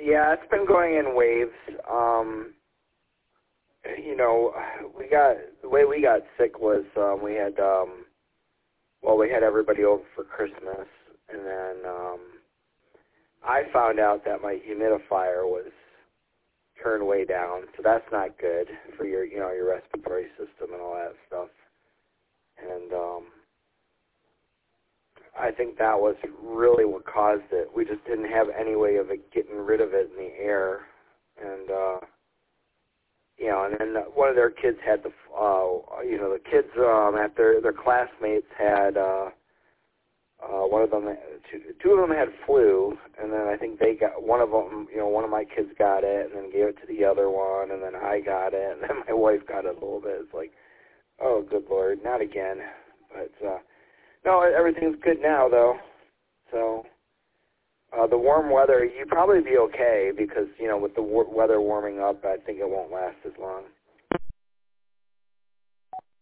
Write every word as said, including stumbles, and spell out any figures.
Yeah, it's been going in waves. Um, you know, we got the way we got sick was um, we had um, well, we had everybody over for Christmas, and then um, I found out that my humidifier was turned way down, so that's not good for your, you know, your respiratory system and all that stuff. And um, I think that was really what caused it. We just didn't have any way of it getting rid of it in the air, and uh, you know, and then one of their kids had the, uh, you know, the kids um, at their their classmates had. Uh, Uh, one of them, two, two of them had flu, and then I think they got one of them. You know, one of my kids got it, and then gave it to the other one, and then I got it, and then my wife got it a little bit. It's like, oh, good Lord, not again. But uh, no, everything's good now, though. So uh, the warm weather, you'd probably be okay because you know, with the war- weather warming up, I think it won't last as long.